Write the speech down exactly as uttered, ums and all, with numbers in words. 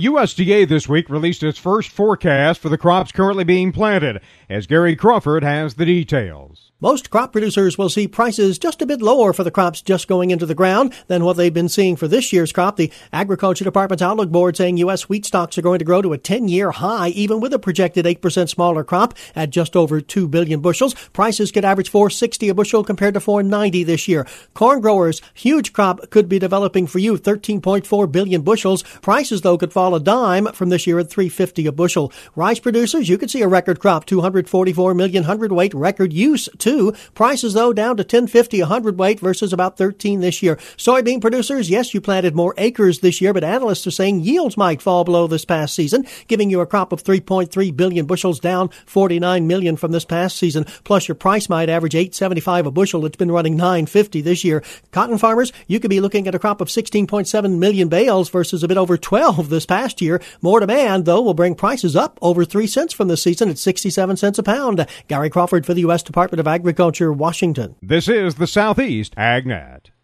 U S D A this week released its first forecast for the crops currently being planted, as Gary Crawford has the details. Most crop producers will see prices just a bit lower for the crops just going into the ground than what they've been seeing for this year's crop. The Agriculture Department's Outlook Board saying U S wheat stocks are going to grow to a ten-year high, even with a projected eight percent smaller crop at just over two billion bushels. Prices could average four dollars and sixty cents a bushel compared to four dollars and ninety cents this year. Corn growers, huge crop could be developing for you, thirteen point four billion bushels. Prices, though, could fall a dime from this year at three dollars and fifty cents a bushel. Rice producers, you could see a record crop, two hundred forty-four million hundredweight, record use, too. Prices, though, down to ten fifty a hundredweight versus about thirteen this year. Soybean producers, yes, you planted more acres this year, but analysts are saying yields might fall below this past season, giving you a crop of three point three billion bushels, down forty-nine million from this past season. Plus, your price might average eight dollars and seventy-five cents a bushel. It's been running nine dollars and fifty cents this year. Cotton farmers, you could be looking at a crop of sixteen point seven million bales versus a bit over twelve this past year. More demand, though, will bring prices up over three cents from this season at sixty-seven cents a pound. Gary Crawford for the U S Department of Agriculture, Washington. This is the Southeast AgNet.